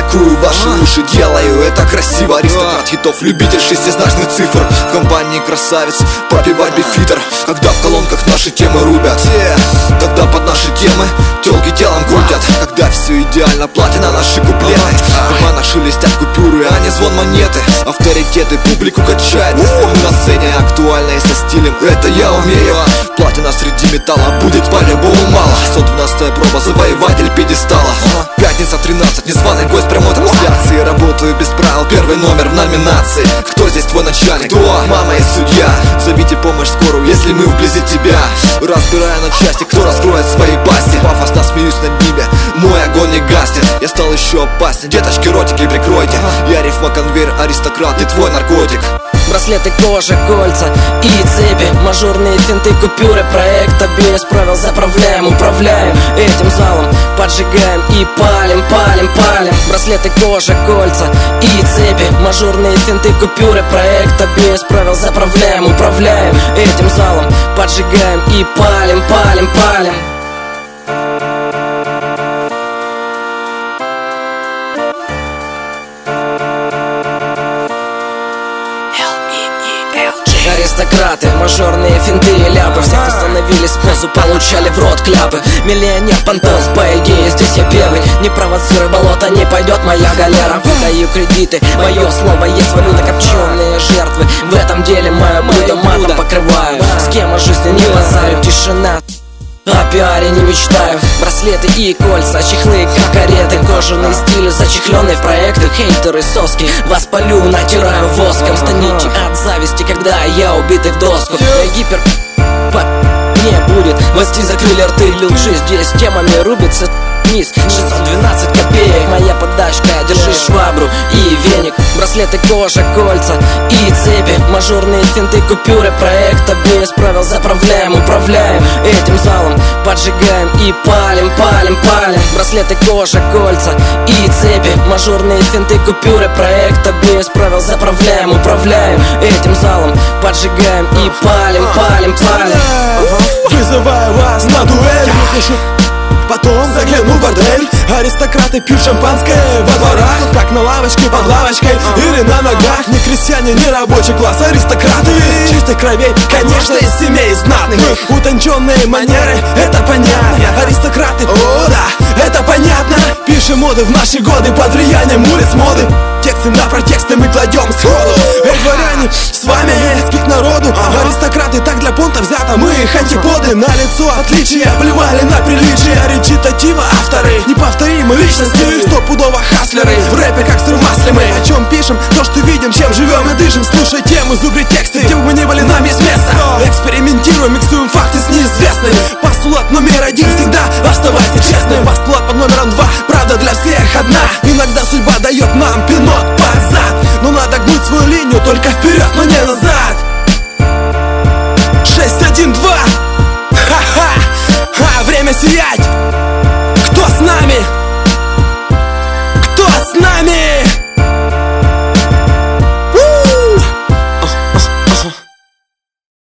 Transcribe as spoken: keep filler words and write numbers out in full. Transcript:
Атакую ваши уши, делаю это красиво. Аристократ хитов, любитель шестизначных цифр. В компании красавиц попивать бифитер. Когда в колонках наши темы рубят, тогда под наши темы тёлки телом крутят. Когда все идеально, платина наши куплеты. В карманах шелестят купюры, а не звон монеты. Авторитеты публику качает. Если мы на сцене актуальные со стилем, это я умею. Платина среди металла будет по-любому мало. шестьсот двенадцатая проба, завоеватель пьедестала. Пятница тринадцать, незваный гость прямой трансляции. Работаю без правил, первый номер в номинации. Кто здесь твой начальник? Кто? Мама и судья. Зовите помощь скорую, если мы вблизи тебя. Разбирая на части, кто раскроет свои пасти. Пафосно смеюсь над ними, мой огонь не гаснет. Я стал еще опаснее, деточки ротики прикройте. Я рифма-конвейер, аристократ, не твой наркотик. Браслеты, кожа, кольца и цепи, мажорные финты, купюры, проекта без правил заправляем, управляем этим залом, поджигаем и палим, палим, палим. Браслеты, кожа, кольца и цепи, мажорные финты, купюры, проекта без правил заправляем, управляем этим залом, поджигаем и палим, палим, палим. Аристократы, мажорные финты и ляпы. Все, кто становились в позу, получали в рот кляпы. Миллионер понтос, по идее, здесь я первый. Не провоцируй болото, не пойдет моя галера. Выдаю кредиты, мое слово есть валюта. Копченые жертвы, в этом деле мое блюдо матом покрываю. С кем о жизни не базарю, тишина. О пиаре не мечтаю. Браслеты и кольца, чехлы как кареты. Кожаные стили, зачехленные в проекты. Хейтеры, соски, вас полю, натираю воском. Станите от зависти, когда я убитый в доску. Гипер не будет, власти закрыли рты. Лжи здесь темами рубится вниз. Шестьсот двенадцать копеек, моя подачка. Держи швабру и веник. Браслеты, кожа, кольца и цепи, мажорные финты, купюры, проекта без правил заправляем, управляем этим залом, поджигаем и палим, палим, палим. Браслеты, кожа, кольца и цепи, мажорные финты, купюры, проекта без правил заправляем, управляем этим залом, поджигаем и палим, палим, палим. Вызываю вас на дуэль. Потом загляну в бордель. Аристократы пьют шампанское во дворах, как на лавочке под лавочкой или на ногах. Не крестьяне, не рабочий класс, аристократы чистых кровей, конечно, из семей знатных. Утонченные манеры, это понятно. Аристократы, о да, это понятно. Пишем моды в наши годы под влиянием улиц моды. Тексты на протесты мы кладем сходу. Эй, дворяне, с вами близки к народу. Аристократы так для понта взято, мы их антиподы. На лицо отличия, плевали на приличие. Речитатива авторы, неповторимые личности, стопудово хаслеры. В рэпе как сыр в масле мы о чем пишем, то что видим, чем живем и дышим. Слушай тему, зубри тексты, где бы мы ни были, нам есть место. Экспериментируем, миксуем факты с неизвестными. Постулат номер один, всегда оставайся честным. Постулат под номером два, правда для всех одна. Иногда судьба дает нам пинок под зад, но надо гнуть свою линию только вперед, но не назад. Шесть, один, два. Ха-ха, а, время сиять.